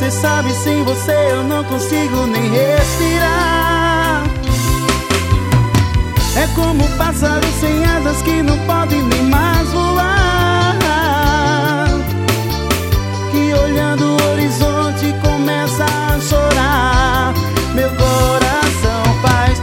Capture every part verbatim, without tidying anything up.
Você sabe, sem você eu não consigo nem respirar. É como um pássaro sem asas que não pode nem mais voar, que olhando o horizonte começa a chorar. Meu coração faz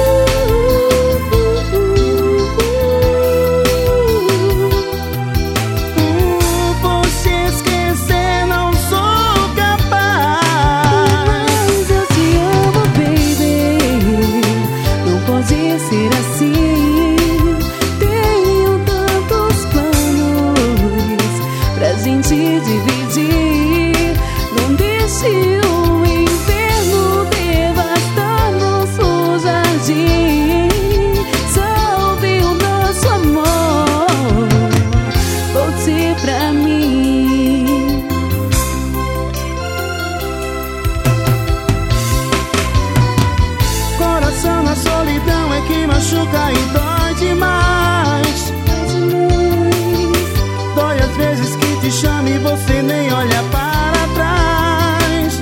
por se esquecer, não sou capaz. Mas eu te amo, baby, não pode ser assim. Tenho tantos planos pra gente dividir. Não deixe o inverno devastar nosso jardim. Salve o nosso amor, volte pra mim. Coração na solidão é que machuca e dói demais. Dói às vezes que te chamo e você nem olha para trás.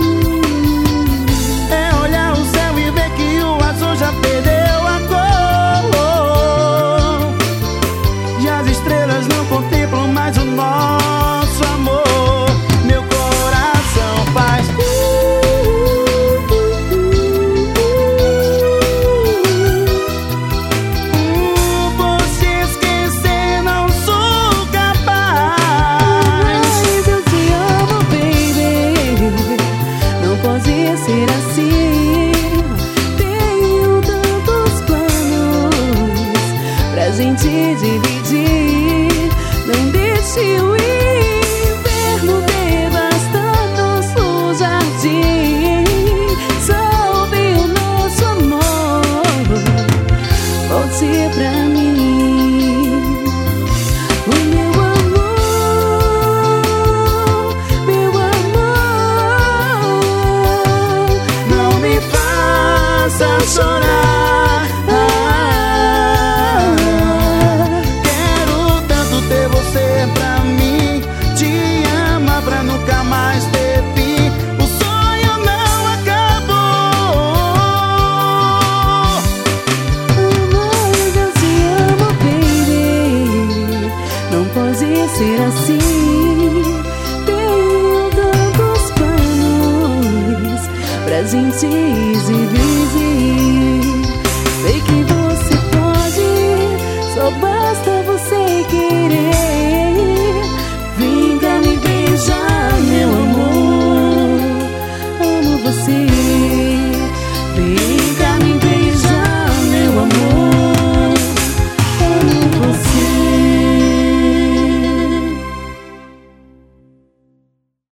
É olhar o céu e ver que o azul já perdeu a cor, e as estrelas não contemplam mais o nosso amor. Meu coração faz por se esquecer, não sou capaz. Mas eu te amo, baby, não pode ser assim. Tenho tantos planos pra gente dividir. Não deixe o inverno devastar nosso jardim. Salve o nosso amor, volte pra mim. O meu amor, meu amor, Não me faça chorar. Quero tanto ter você pra mim, te amar pra nunca mais ter fim. O sonho não acabou. mas eu te amo, baby, não pode ser assim. Tenho tantos planos pra gente dividir. Sei que você pode, só basta